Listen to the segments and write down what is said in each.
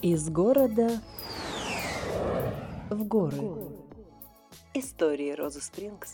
Из города в горы. Истории Розы Спрингс.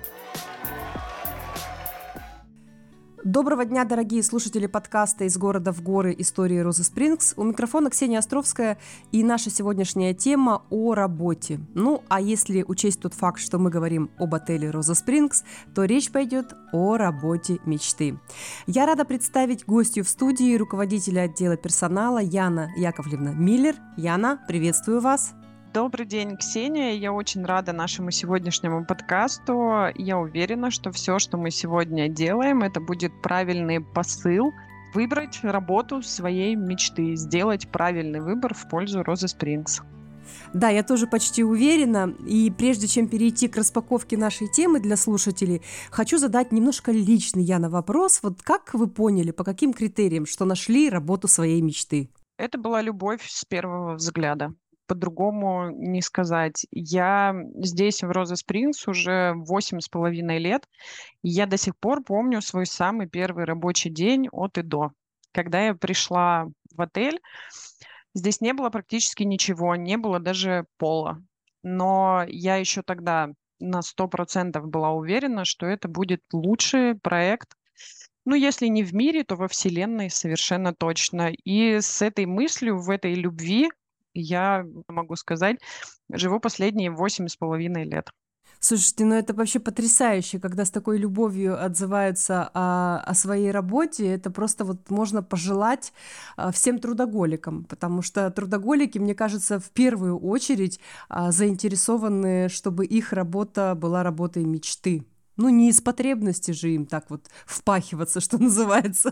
Доброго дня, дорогие слушатели подкаста «Из города в горы. Истории Розы Спрингс». У микрофона Ксения Островская, и наша сегодняшняя тема о работе. Ну, а если учесть тот факт, что мы говорим об отеле «Роза Спрингс», то речь пойдет о работе мечты. Я рада представить гостью в студии руководителя отдела персонала Яна Яковлевна Миллер. Яна, приветствую вас. Добрый день, Ксения. Я очень рада нашему сегодняшнему подкасту. Я уверена, что все, что мы сегодня делаем, это будет правильный посыл выбрать работу своей мечты, сделать правильный выбор в пользу Розы Спрингс. Да, я тоже почти уверена. И прежде чем перейти к распаковке нашей темы для слушателей, хочу задать немножко личный, Яна, вопрос. Вот как вы поняли, по каким критериям, что нашли работу своей мечты? Это была любовь с первого взгляда. По-другому не сказать. Я здесь, в Роза Спрингс, уже 8,5 лет. И я до сих пор помню свой самый первый рабочий день от и до. Когда я пришла в отель, здесь не было практически ничего, не было даже пола. Но я еще тогда на 100% была уверена, что это будет лучший проект. Ну, если не в мире, то во Вселенной совершенно точно. И с этой мыслью, в этой любви, я могу сказать, живу последние 8,5 лет. Слушайте, ну это вообще потрясающе, когда с такой любовью отзываются о своей работе. Это просто вот можно пожелать всем трудоголикам, потому что трудоголики, мне кажется, в первую очередь заинтересованы, чтобы их работа была работой мечты. Ну, не из потребности же им так вот впахиваться, что называется.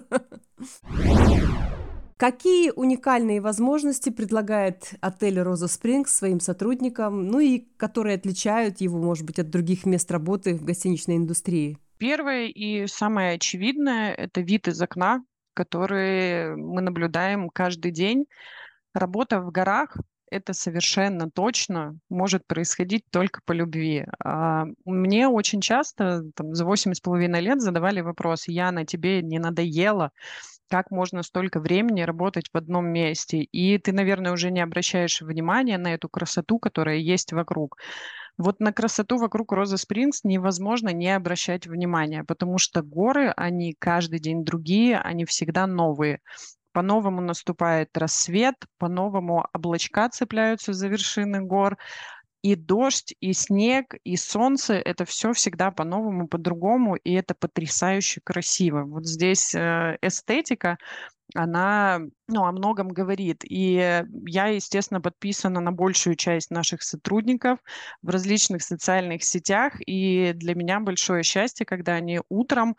Какие уникальные возможности предлагает отель «Роза Спрингс» своим сотрудникам, ну и которые отличают его, может быть, от других мест работы в гостиничной индустрии? Первое и самое очевидное – это вид из окна, который мы наблюдаем каждый день. Работа в горах – это совершенно точно может происходить только по любви. Мне очень часто за 8,5 лет задавали вопрос: «Яна, тебе не надоело? Как можно столько времени работать в одном месте?» И ты, наверное, уже не обращаешь внимания на эту красоту, которая есть вокруг. Вот на красоту вокруг Роза Спрингс невозможно не обращать внимания, потому что горы, они каждый день другие, они всегда новые. По-новому наступает рассвет, по-новому облачка цепляются за вершины гор. И дождь, и снег, и солнце – это все всегда по-новому, по-другому, и это потрясающе красиво. Вот здесь эстетика, она, о многом говорит. И я, естественно, подписана на большую часть наших сотрудников в различных социальных сетях, и для меня большое счастье, когда они утром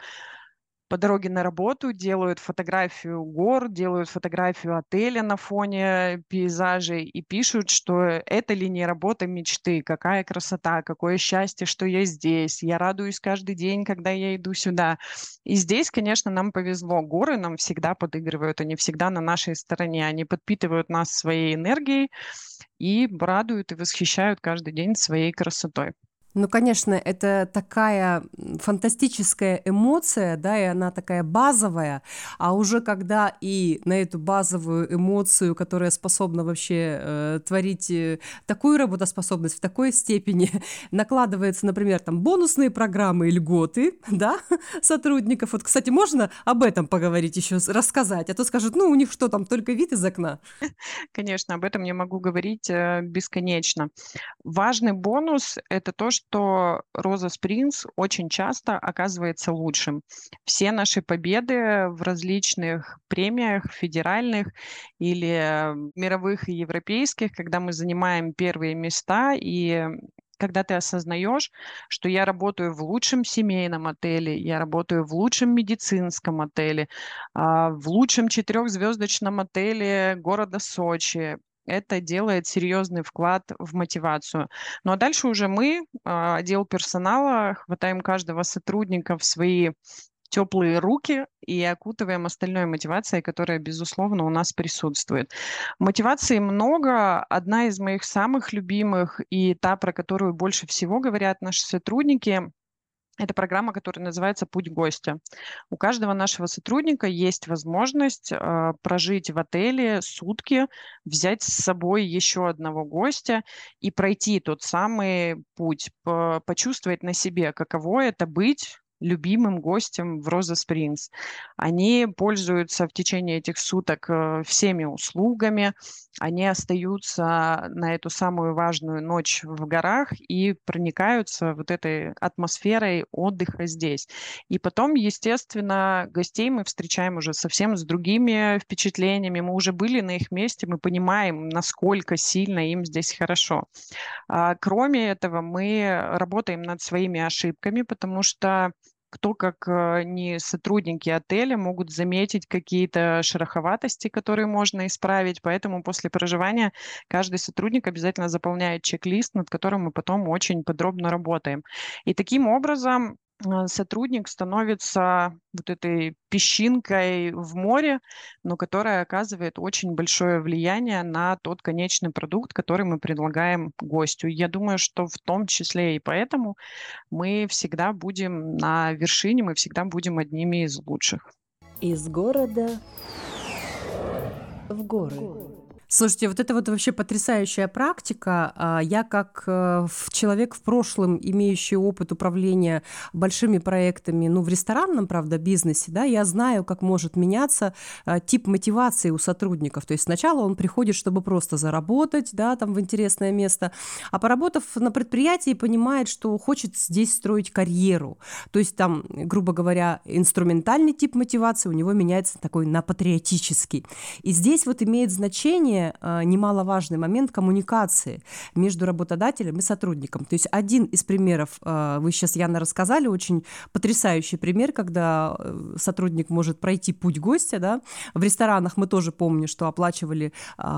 по дороге на работу делают фотографию гор, делают фотографию отеля на фоне пейзажей и пишут, что это ли не работа мечты, какая красота, какое счастье, что я здесь, я радуюсь каждый день, когда я иду сюда. И здесь, конечно, нам повезло, горы нам всегда подыгрывают, они всегда на нашей стороне, они подпитывают нас своей энергией и радуют и восхищают каждый день своей красотой. Ну, конечно, это такая фантастическая эмоция, да, и она такая базовая, а уже когда и на эту базовую эмоцию, которая способна вообще творить такую работоспособность в такой степени, накладывается, например, там бонусные программы и льготы, да, сотрудников. Вот, кстати, можно об этом поговорить еще, рассказать, а то скажут, ну, у них что там, только вид из окна? Конечно, об этом я могу говорить бесконечно. Важный бонус – это то, что Роза Спрингс очень часто оказывается лучшим. Все наши победы в различных премиях федеральных или мировых и европейских, когда мы занимаем первые места, и когда ты осознаешь, что я работаю в лучшем семейном отеле, я работаю в лучшем медицинском отеле, в лучшем 4-звездочном отеле города Сочи, это делает серьезный вклад в мотивацию. Ну а дальше уже мы, отдел персонала, хватаем каждого сотрудника в свои теплые руки и окутываем остальной мотивацией, которая, безусловно, у нас присутствует. Мотивации много. Одна из моих самых любимых и та, про которую больше всего говорят наши сотрудники, Это программа, которая называется «Путь гостя». У каждого нашего сотрудника есть возможность прожить в отеле сутки, взять с собой еще одного гостя и пройти тот самый путь, почувствовать на себе, каково это быть любимым гостем в Роза Спрингс. Они пользуются в течение этих суток всеми услугами, они остаются на эту самую важную ночь в горах и проникаются вот этой атмосферой отдыха здесь. И потом, естественно, гостей мы встречаем уже совсем с другими впечатлениями. Мы уже были на их месте, мы понимаем, насколько сильно им здесь хорошо. Кроме этого, мы работаем над своими ошибками, потому что кто, как не сотрудники отеля, могут заметить какие-то шероховатости, которые можно исправить. Поэтому после проживания каждый сотрудник обязательно заполняет чек-лист, над которым мы потом очень подробно работаем. И таким образом сотрудник становится вот этой песчинкой в море, но которая оказывает очень большое влияние на тот конечный продукт, который мы предлагаем гостю. Я думаю, что в том числе и поэтому мы всегда будем на вершине, мы всегда будем одними из лучших. Из города в горы. Слушайте, вот это вот вообще потрясающая практика. Я как человек в прошлом, имеющий опыт управления большими проектами, ну, в ресторанном, правда, бизнесе, да, я знаю, как может меняться тип мотивации у сотрудников. То есть сначала он приходит, чтобы просто заработать, да, там в интересное место, а поработав на предприятии, понимает, что хочет здесь строить карьеру. То есть там, грубо говоря, инструментальный тип мотивации у него меняется такой на патриотический. И здесь вот имеет значение немаловажный момент коммуникации между работодателем и сотрудником. То есть один из примеров, вы сейчас, Яна, рассказали, очень потрясающий пример, когда сотрудник может пройти путь гостя, да. В ресторанах мы тоже помним, что оплачивали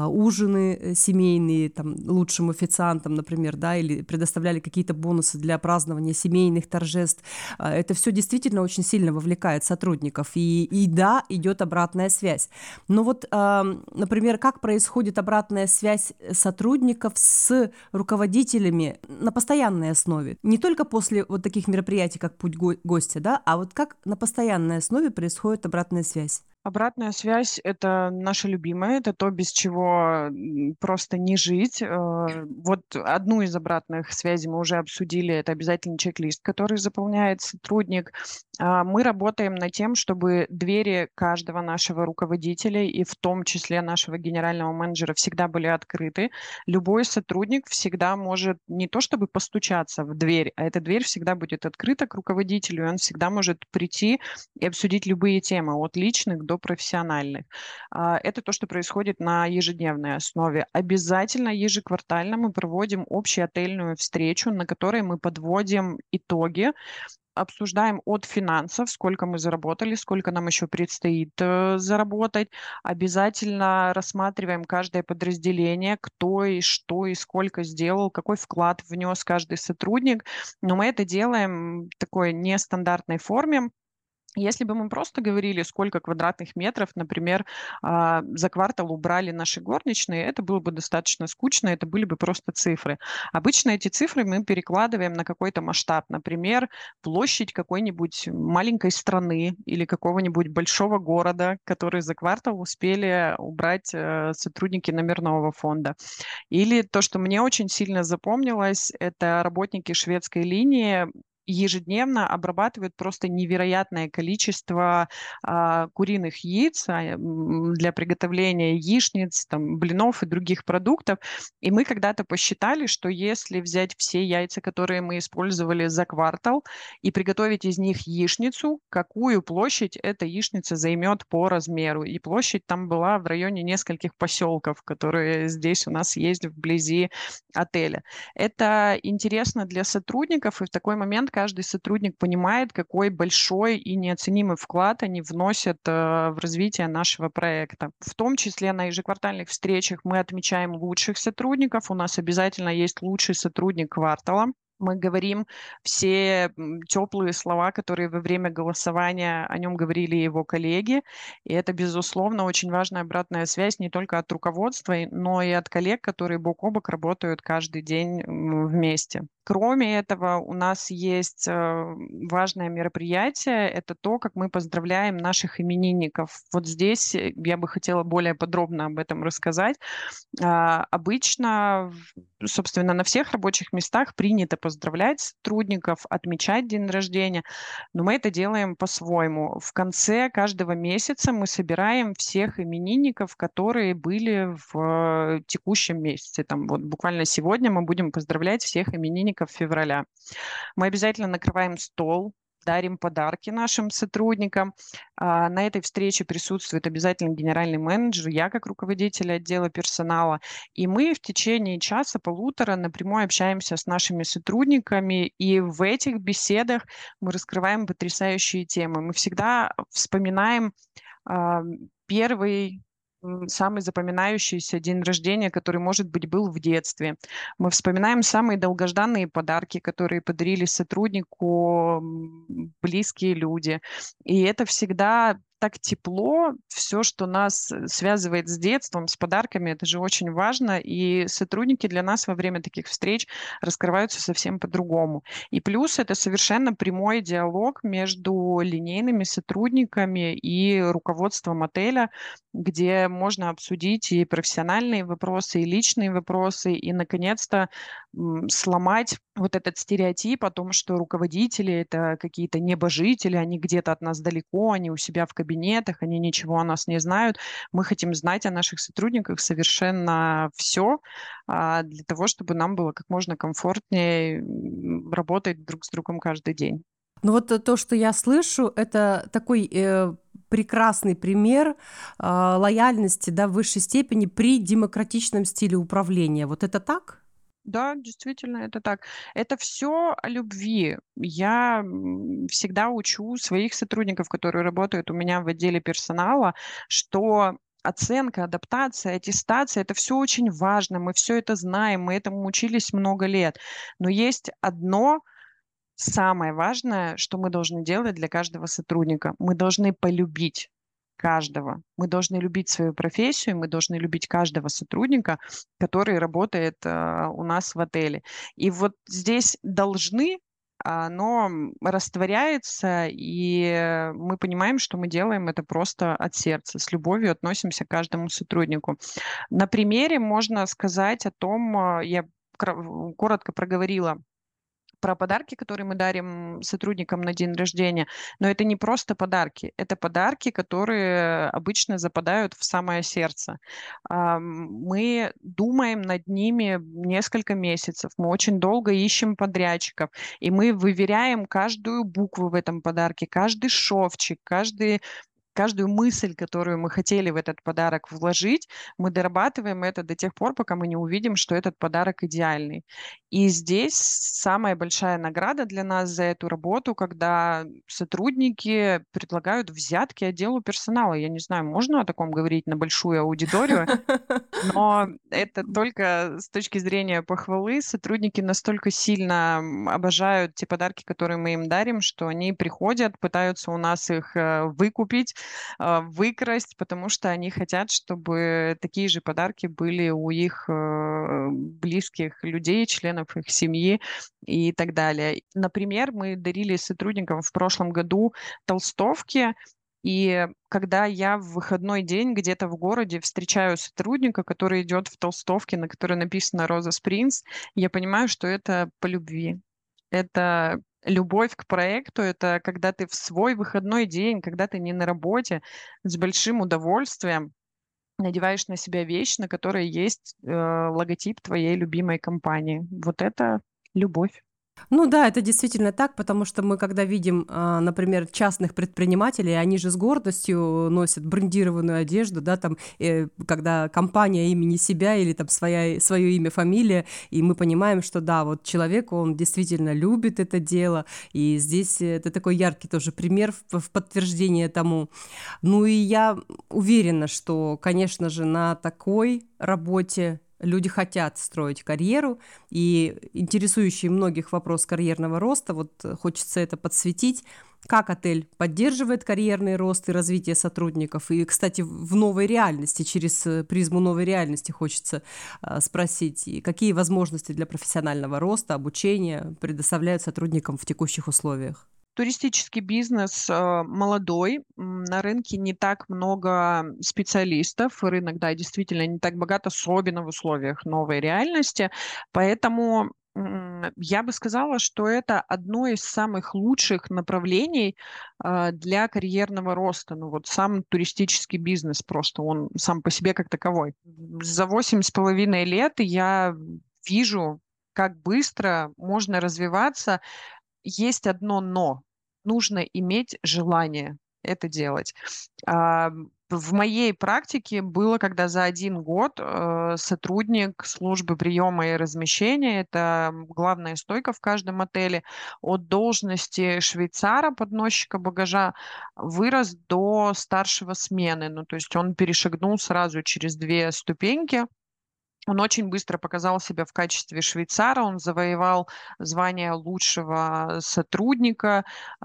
ужины семейные, там, лучшим официантам, например, да, или предоставляли какие-то бонусы для празднования семейных торжеств. Это все действительно очень сильно вовлекает сотрудников. И да, идет обратная связь. Но вот, например, как происходит обратная связь сотрудников с руководителями на постоянной основе? Не только после вот таких мероприятий, как путь гостя, да, а вот как на постоянной основе происходит обратная связь? Обратная связь — это наше любимое, это то, без чего просто не жить. Вот одну из обратных связей мы уже обсудили, это обязательно чек-лист, который заполняет сотрудник. Мы работаем над тем, чтобы двери каждого нашего руководителя и в том числе нашего генерального менеджера всегда были открыты. Любой сотрудник всегда может не то чтобы постучаться в дверь, а эта дверь всегда будет открыта к руководителю, и он всегда может прийти и обсудить любые темы, от личных до профессиональных. Это то, что происходит на ежедневной основе. Обязательно ежеквартально мы проводим общеотельную встречу, на которой мы подводим итоги, обсуждаем от финансов, сколько мы заработали, сколько нам еще предстоит заработать. Обязательно рассматриваем каждое подразделение, кто и что и сколько сделал, какой вклад внес каждый сотрудник. Но мы это делаем в такой нестандартной форме. Если бы мы просто говорили, сколько квадратных метров, например, за квартал убрали наши горничные, это было бы достаточно скучно, это были бы просто цифры. Обычно эти цифры мы перекладываем на какой-то масштаб, например, площадь какой-нибудь маленькой страны или какого-нибудь большого города, который за квартал успели убрать сотрудники номерного фонда. Или то, что мне очень сильно запомнилось, это работники шведской линии ежедневно обрабатывают просто невероятное количество куриных яиц для приготовления яичниц, там, блинов и других продуктов. И мы когда-то посчитали, что если взять все яйца, которые мы использовали за квартал, и приготовить из них яичницу, какую площадь эта яичница займет по размеру. И площадь там была в районе нескольких поселков, которые здесь у нас есть вблизи отеля. Это интересно для сотрудников, и в такой момент каждый сотрудник понимает, какой большой и неоценимый вклад они вносят в развитие нашего проекта. В том числе на ежеквартальных встречах мы отмечаем лучших сотрудников. У нас обязательно есть лучший сотрудник квартала. Мы говорим все теплые слова, которые во время голосования о нем говорили его коллеги. И это, безусловно, очень важная обратная связь не только от руководства, но и от коллег, которые бок о бок работают каждый день вместе. Кроме этого, у нас есть важное мероприятие. Это то, как мы поздравляем наших именинников. Вот здесь я бы хотела более подробно об этом рассказать. Обычно, собственно, на всех рабочих местах принято поздравлять сотрудников, отмечать день рождения, но мы это делаем по-своему. В конце каждого месяца мы собираем всех именинников, которые были в текущем месяце. Там вот буквально сегодня мы будем поздравлять всех именинников февраля. Мы обязательно накрываем стол, дарим подарки нашим сотрудникам. На этой встрече присутствует обязательно генеральный менеджер, я как руководитель отдела персонала. И мы в течение часа-полутора напрямую общаемся с нашими сотрудниками. И в этих беседах мы раскрываем потрясающие темы. Мы всегда вспоминаем первый самый запоминающийся день рождения, который, может быть, был в детстве. Мы вспоминаем самые долгожданные подарки, которые подарили сотруднику близкие люди. И это всегда так тепло, все, что нас связывает с детством, с подарками, это же очень важно, и сотрудники для нас во время таких встреч раскрываются совсем по-другому. И плюс это совершенно прямой диалог между линейными сотрудниками и руководством отеля, где можно обсудить и профессиональные вопросы, и личные вопросы, и, наконец-то, сломать вот этот стереотип о том, что руководители — это какие-то небожители, они где-то от нас далеко, они у себя в кабинетах, они ничего о нас не знают. Мы хотим знать о наших сотрудниках совершенно все, для того, чтобы нам было как можно комфортнее работать друг с другом каждый день. Ну вот то, что я слышу, это такой прекрасный пример лояльности, да, в высшей степени при демократичном стиле управления. Вот это так? Да, действительно, это так. Это все о любви. Я всегда учу своих сотрудников, которые работают у меня в отделе персонала, что оценка, адаптация, аттестация — это все очень важно. Мы все это знаем, мы этому учились много лет. Но есть одно самое важное, что мы должны делать для каждого сотрудника. Мы должны полюбить каждого. Мы должны любить свою профессию, мы должны любить каждого сотрудника, который работает у нас в отеле. И вот здесь должны, оно растворяется, и мы понимаем, что мы делаем это просто от сердца, с любовью относимся к каждому сотруднику. На примере можно сказать о том, я коротко проговорила про подарки, которые мы дарим сотрудникам на день рождения. Но это не просто подарки. Это подарки, которые обычно западают в самое сердце. Мы думаем над ними несколько месяцев. Мы очень долго ищем подрядчиков. И мы выверяем каждую букву в этом подарке, каждый шовчик, каждую мысль, которую мы хотели в этот подарок вложить, мы дорабатываем это до тех пор, пока мы не увидим, что этот подарок идеальный. И здесь самая большая награда для нас за эту работу, когда сотрудники предлагают взятки отделу персонала. Я не знаю, можно о таком говорить на большую аудиторию, но это только с точки зрения похвалы. Сотрудники настолько сильно обожают те подарки, которые мы им дарим, что они приходят, пытаются у нас их выкупить, выкрасть, потому что они хотят, чтобы такие же подарки были у их близких людей, членов их семьи и так далее. Например, мы дарили сотрудникам в прошлом году толстовки, и когда я в выходной день где-то в городе встречаю сотрудника, который идет в толстовке, на которой написано «Роза Спринц», я понимаю, что это по любви. Это любовь к проекту, это когда ты в свой выходной день, когда ты не на работе, с большим удовольствием надеваешь на себя вещь, на которой есть логотип твоей любимой компании. Вот это любовь. Ну да, это действительно так, потому что мы, когда видим, например, частных предпринимателей, они же с гордостью носят брендированную одежду, да, там, когда компания имени себя или там свое имя, фамилия, и мы понимаем, что да, вот человек, он действительно любит это дело, и здесь это такой яркий тоже пример в подтверждение тому. Ну и я уверена, что, конечно же, на такой работе Люди хотят строить карьеру, и интересующий многих вопрос карьерного роста, вот хочется это подсветить. Как отель поддерживает карьерный рост и развитие сотрудников? И, кстати, в новой реальности, через призму новой реальности хочется спросить, и какие возможности для профессионального роста, обучения предоставляют сотрудникам в текущих условиях? Туристический бизнес молодой, на рынке не так много специалистов, рынок, да, действительно не так богат, особенно в условиях новой реальности, поэтому я бы сказала, что это одно из самых лучших направлений для карьерного роста. Ну вот сам туристический бизнес просто, он сам по себе как таковой. За 8,5 лет я вижу, как быстро можно развиваться. Есть одно но. Нужно иметь желание это делать. А, В моей практике было, когда за 1 год сотрудник службы приема и размещения, это главная стойка в каждом отеле, от должности швейцара, подносчика багажа, вырос до старшего смены. Ну, то есть он перешагнул сразу через 2 ступеньки. Он очень быстро показал себя в качестве швейцара, он завоевал звание лучшего сотрудника,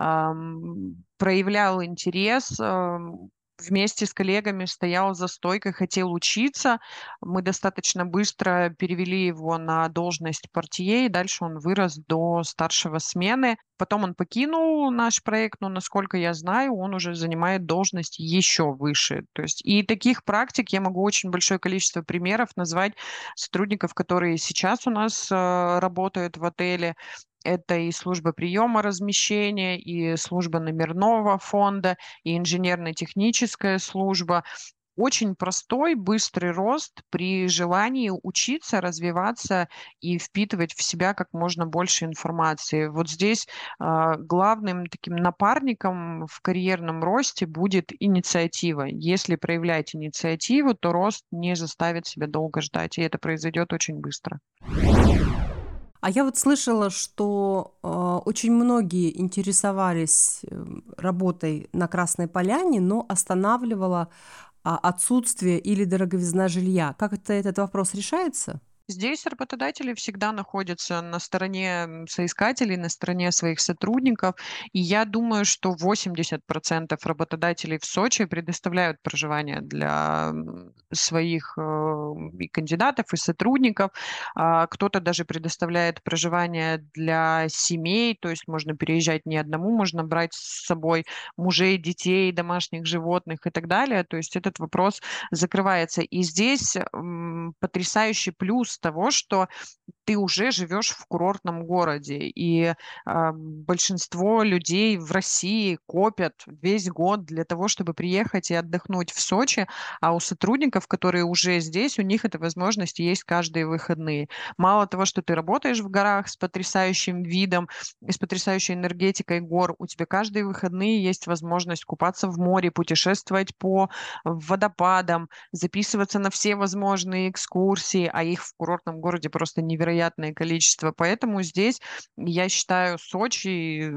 проявлял интерес, вместе с коллегами стоял за стойкой, хотел учиться. Мы достаточно быстро перевели его на должность портье, и дальше он вырос до старшего смены. Потом он покинул наш проект, но, насколько я знаю, он уже занимает должность еще выше. То есть и таких практик я могу очень большое количество примеров назвать сотрудников, которые сейчас у нас работают в отеле. Это и служба приема размещения, и служба номерного фонда, и инженерно-техническая служба. Очень простой, быстрый рост при желании учиться, развиваться и впитывать в себя как можно больше информации. Вот здесь главным таким напарником в карьерном росте будет инициатива. Если проявлять инициативу, то рост не заставит себя долго ждать, и это произойдет очень быстро. А я вот слышала, что очень многие интересовались работой на Красной Поляне, но останавливало отсутствие или дороговизна жилья. Как этот вопрос решается? Здесь работодатели всегда находятся на стороне соискателей, на стороне своих сотрудников. И я думаю, что 80% работодателей в Сочи предоставляют проживание для своих и кандидатов, и сотрудников. Кто-то даже предоставляет проживание для семей, то есть можно переезжать не одному, можно брать с собой мужей, детей, домашних животных и так далее. То есть этот вопрос закрывается. И здесь потрясающий плюс того, что ты уже живешь в курортном городе, и большинство людей в России копят весь год для того, чтобы приехать и отдохнуть в Сочи, а у сотрудников, которые уже здесь, у них эта возможность есть каждые выходные. Мало того, что ты работаешь в горах с потрясающим видом, с потрясающей энергетикой гор, у тебя каждые выходные есть возможность купаться в море, путешествовать по водопадам, записываться на все возможные экскурсии, а их в курортном городе просто невероятное количество. Поэтому здесь, я считаю, Сочи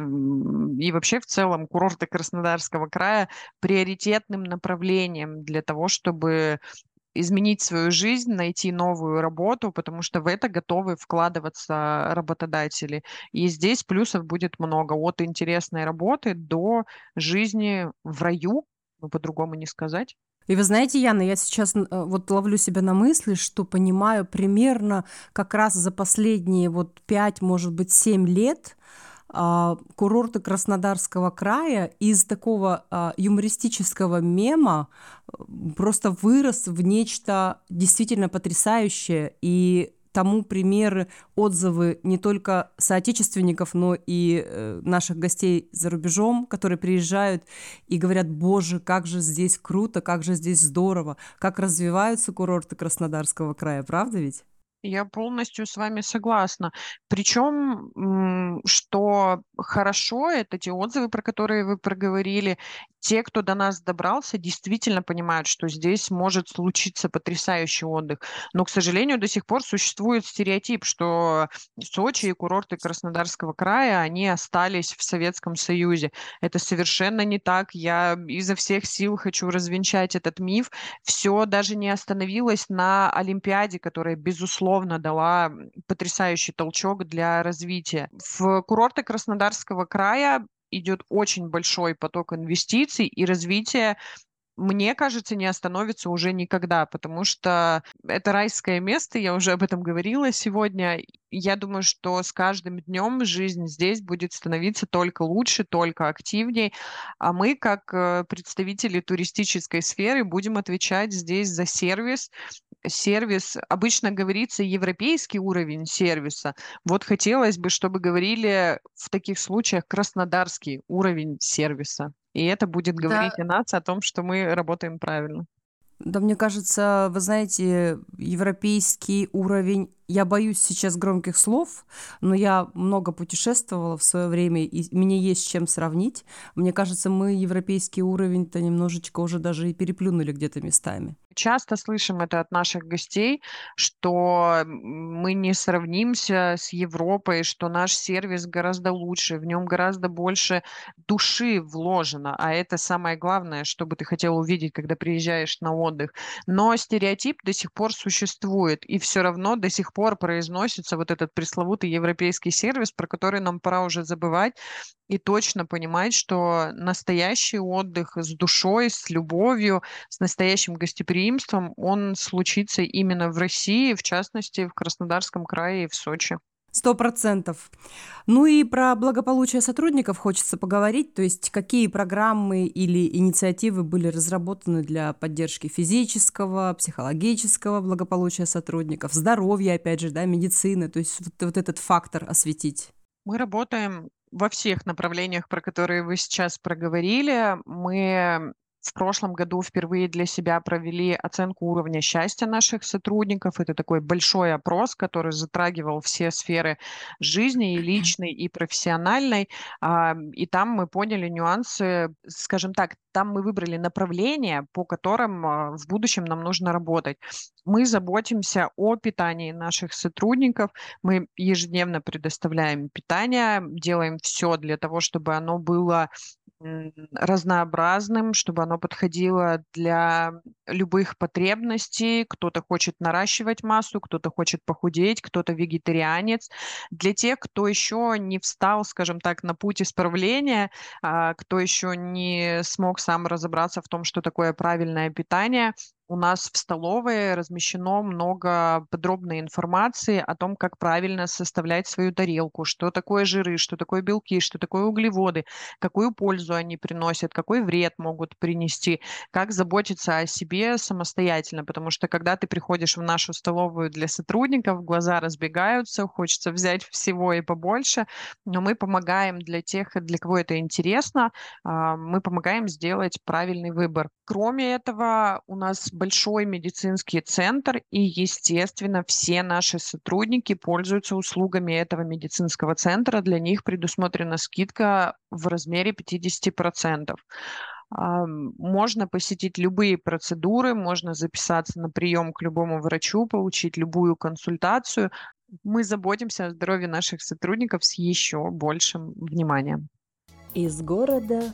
и вообще в целом курорты Краснодарского края приоритетным направлением для того, чтобы изменить свою жизнь, найти новую работу, потому что в это готовы вкладываться работодатели. И здесь плюсов будет много. От интересной работы до жизни в раю, ну, по-другому не сказать. И вы знаете, Яна, я сейчас вот ловлю себя на мысли, что понимаю примерно как раз за последние вот 5, может быть, 7 лет курорты Краснодарского края из такого юмористического мема просто вырос в нечто действительно потрясающее. И тому примеры, отзывы не только соотечественников, но и наших гостей за рубежом, которые приезжают и говорят: боже, как же здесь круто, как же здесь здорово, как развиваются курорты Краснодарского края, правда ведь? Я полностью с вами согласна. Причем, что хорошо, это те отзывы, про которые вы проговорили. Те, кто до нас добрался, действительно понимают, что здесь может случиться потрясающий отдых. Но, к сожалению, до сих пор существует стереотип, что Сочи и курорты Краснодарского края, они остались в Советском Союзе. Это совершенно не так. Я изо всех сил хочу развенчать этот миф. Все даже не остановилось на Олимпиаде, которая, безусловно, дала потрясающий толчок для развития. В курорты Краснодарского края идет очень большой поток инвестиций и развитие, мне кажется, не остановится уже никогда, потому что это райское место, я уже об этом говорила сегодня. Я думаю, что с каждым днем жизнь здесь будет становиться только лучше, только активней, а мы, как представители туристической сферы, будем отвечать здесь за сервис. Сервис, обычно говорится, европейский уровень сервиса. Вот хотелось бы, чтобы говорили в таких случаях краснодарский уровень сервиса. И это будет Да, говорить о нас, о том, что мы работаем правильно. да, мне кажется, вы знаете, европейский уровень, я боюсь сейчас громких слов, но я много путешествовала в свое время, и мне есть с чем сравнить. Мне кажется, мы европейский уровень-то немножечко уже даже и переплюнули где-то местами. Часто слышим это от наших гостей, что мы не сравнимся с Европой, что наш сервис гораздо лучше, в нем гораздо больше души вложено, а это самое главное, что бы ты хотел увидеть, когда приезжаешь на отдых. Но стереотип до сих пор существует, и все равно до сих пор произносится вот этот пресловутый европейский сервис, про который нам пора уже забывать, и точно понимать, что настоящий отдых с душой, с любовью, с настоящим гостеприимством, он случится именно в России, в частности, в Краснодарском крае и в Сочи. 100%. Ну и про благополучие сотрудников хочется поговорить, то есть какие программы или инициативы были разработаны для поддержки физического, психологического благополучия сотрудников, здоровья, опять же, да, медицины, то есть вот этот фактор осветить. Мы работаем во всех направлениях, про которые вы сейчас проговорили. Мы в прошлом году впервые для себя провели оценку уровня счастья наших сотрудников. Это такой большой опрос, который затрагивал все сферы жизни, и личной, и профессиональной. И там мы поняли нюансы, скажем так, там мы выбрали направления, по которым в будущем нам нужно работать. Мы заботимся о питании наших сотрудников, мы ежедневно предоставляем питание, делаем все для того, чтобы оно было разнообразным, чтобы оно подходило для любых потребностей. Кто-то хочет наращивать массу, кто-то хочет похудеть, кто-то вегетарианец. Для тех, кто еще не встал, скажем так, на путь исправления, кто еще не смог сам разобраться в том, что такое правильное питание, у нас в столовой размещено много подробной информации о том, как правильно составлять свою тарелку, что такое жиры, что такое белки, что такое углеводы, какую пользу они приносят, какой вред могут принести, как заботиться о себе самостоятельно, потому что когда ты приходишь в нашу столовую для сотрудников, глаза разбегаются, хочется взять всего и побольше, но мы помогаем для тех, для кого это интересно, мы помогаем сделать правильный выбор. Кроме этого, у нас большой медицинский центр, и, естественно, все наши сотрудники пользуются услугами этого медицинского центра. Для них предусмотрена скидка в размере 50%. Можно посетить любые процедуры, можно записаться на прием к любому врачу, получить любую консультацию. Мы заботимся о здоровье наших сотрудников с еще большим вниманием. Из города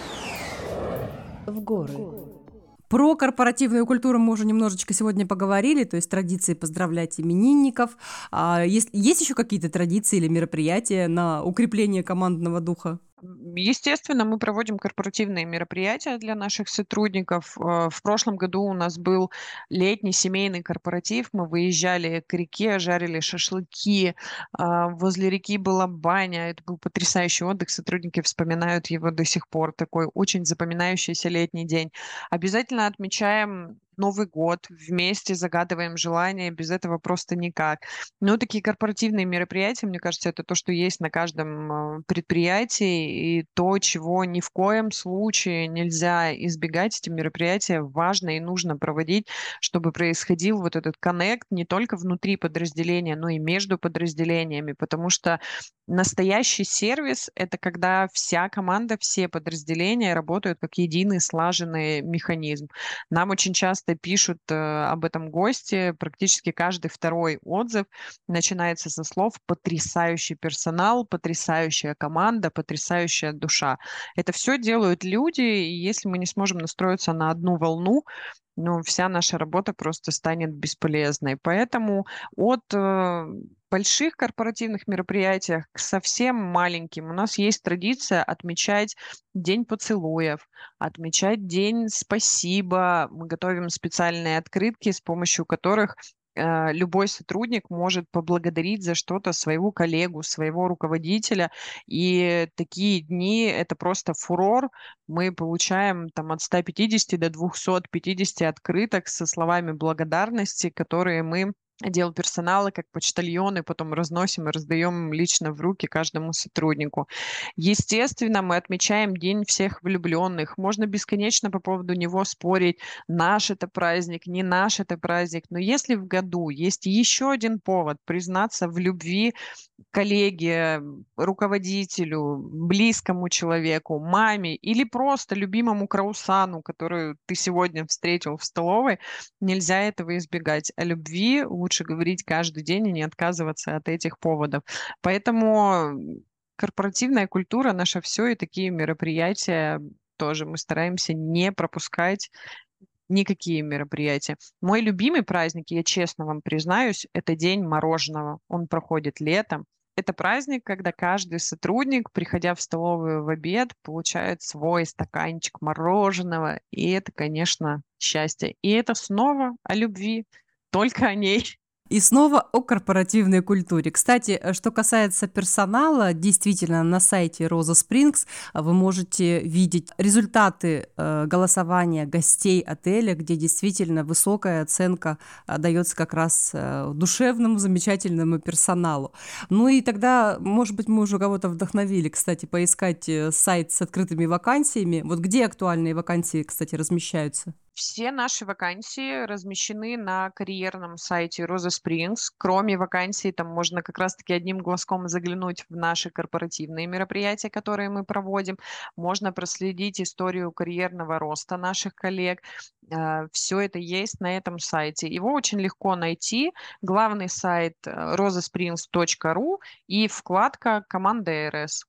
в горы. Про корпоративную культуру мы уже немножечко сегодня поговорили, то есть традиции поздравлять именинников. Есть еще какие-то традиции или мероприятия на укрепление командного духа? Естественно, мы проводим корпоративные мероприятия для наших сотрудников. В прошлом году у нас был летний семейный корпоратив. Мы выезжали к реке, жарили шашлыки. Возле реки была баня. Это был потрясающий отдых. Сотрудники вспоминают его до сих пор. Такой очень запоминающийся летний день. Обязательно отмечаем Новый год, вместе загадываем желания, без этого просто никак. Но такие корпоративные мероприятия, мне кажется, это то, что есть на каждом предприятии, и то, чего ни в коем случае нельзя избегать. Эти мероприятия важно и нужно проводить, чтобы происходил вот этот коннект не только внутри подразделения, но и между подразделениями, потому что настоящий сервис — это когда вся команда, все подразделения работают как единый слаженный механизм. Нам очень часто пишут об этом гости, практически каждый второй отзыв начинается со слов «потрясающий персонал», «потрясающая команда», «потрясающая душа». Это все делают люди, и если мы не сможем настроиться на одну волну, ну, вся наша работа просто станет бесполезной. Поэтому от больших корпоративных мероприятий к совсем маленьким у нас есть традиция отмечать День поцелуев, отмечать День спасибо. Мы готовим специальные открытки, с помощью которых любой сотрудник может поблагодарить за что-то своего коллегу, своего руководителя. И такие дни — это просто фурор. Мы получаем там от 150 до 250 открыток со словами благодарности, которые мы, отдел персонала, как почтальоны, потом разносим и раздаем лично в руки каждому сотруднику. Естественно, мы отмечаем День всех влюбленных. Можно бесконечно по поводу него спорить, наш это праздник, не наш это праздник. Но если в году есть еще один повод признаться в любви коллеге, руководителю, близкому человеку, маме или просто любимому краусану, которую ты сегодня встретил в столовой, нельзя этого избегать. О любви лучше говорить каждый день и не отказываться от этих поводов. Поэтому корпоративная культура — наше все, и такие мероприятия тоже мы стараемся не пропускать никакие мероприятия. Мой любимый праздник, я честно вам признаюсь, это День мороженого. Он проходит летом. Это праздник, когда каждый сотрудник, приходя в столовую в обед, получает свой стаканчик мороженого. И это, конечно, счастье. И это снова о любви, только о ней. И снова о корпоративной культуре. Кстати, что касается персонала, действительно, на сайте Роза Спрингс вы можете видеть результаты голосования гостей отеля, где действительно высокая оценка дается как раз душевному, замечательному персоналу. Ну и тогда, может быть, мы уже кого-то вдохновили, кстати, поискать сайт с открытыми вакансиями. Вот где актуальные вакансии, кстати, размещаются? Все наши вакансии размещены на карьерном сайте Роза Спрингс. Кроме вакансий, там можно как раз-таки одним глазком заглянуть в наши корпоративные мероприятия, которые мы проводим. Можно проследить историю карьерного роста наших коллег. Все это есть на этом сайте. Его очень легко найти. Главный сайт rosasprings.ru и вкладка «Команда РС».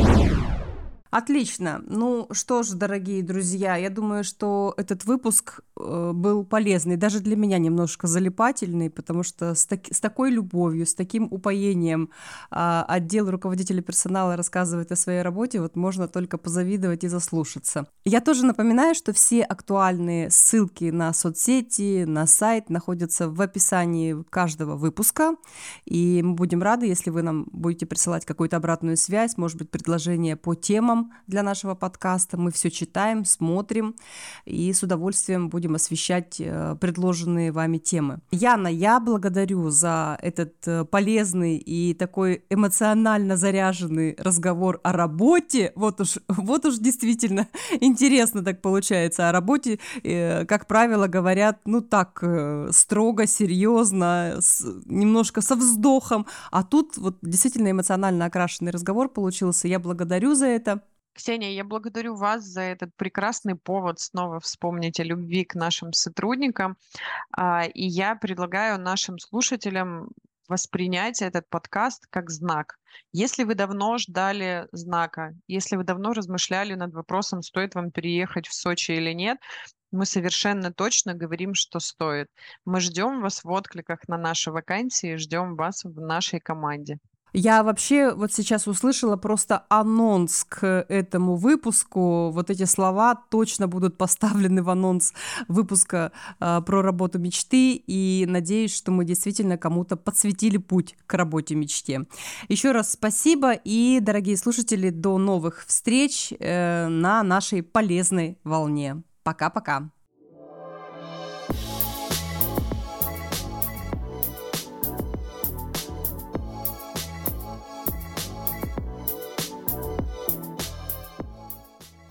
Отлично. Ну что ж, дорогие друзья, я думаю, что этот выпуск был полезный, даже для меня немножко залипательный, потому что с такой любовью, с таким упоением отдел руководителя персонала рассказывает о своей работе, вот можно только позавидовать и заслушаться. Я тоже напоминаю, что все актуальные ссылки на соцсети, на сайт находятся в описании каждого выпуска, и мы будем рады, если вы нам будете присылать какую-то обратную связь, может быть, предложения по темам для нашего подкаста. Мы все читаем, смотрим и с удовольствием будем освещать предложенные вами темы. Яна, я благодарю за этот полезный и такой эмоционально заряженный разговор о работе. Вот уж действительно интересно так получается. О работе, как правило, говорят, ну так, строго, серьезно, немножко со вздохом. А тут вот действительно эмоционально окрашенный разговор получился. Я благодарю за это. Ксения, я благодарю вас за этот прекрасный повод снова вспомнить о любви к нашим сотрудникам. И я предлагаю нашим слушателям воспринять этот подкаст как знак. Если вы давно ждали знака, если вы давно размышляли над вопросом, стоит вам переехать в Сочи или нет, мы совершенно точно говорим, что стоит. Мы ждем вас в откликах на наши вакансии, ждем вас в нашей команде. Я вообще вот сейчас услышала просто анонс к этому выпуску. Вот эти слова точно будут поставлены в анонс выпуска про работу мечты. И надеюсь, что мы действительно кому-то подсветили путь к работе мечте. Еще раз спасибо. И, дорогие слушатели, до новых встреч на нашей полезной волне. Пока-пока.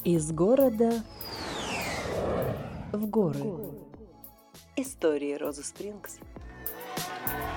Из города в горы. Истории Розы Спрингс.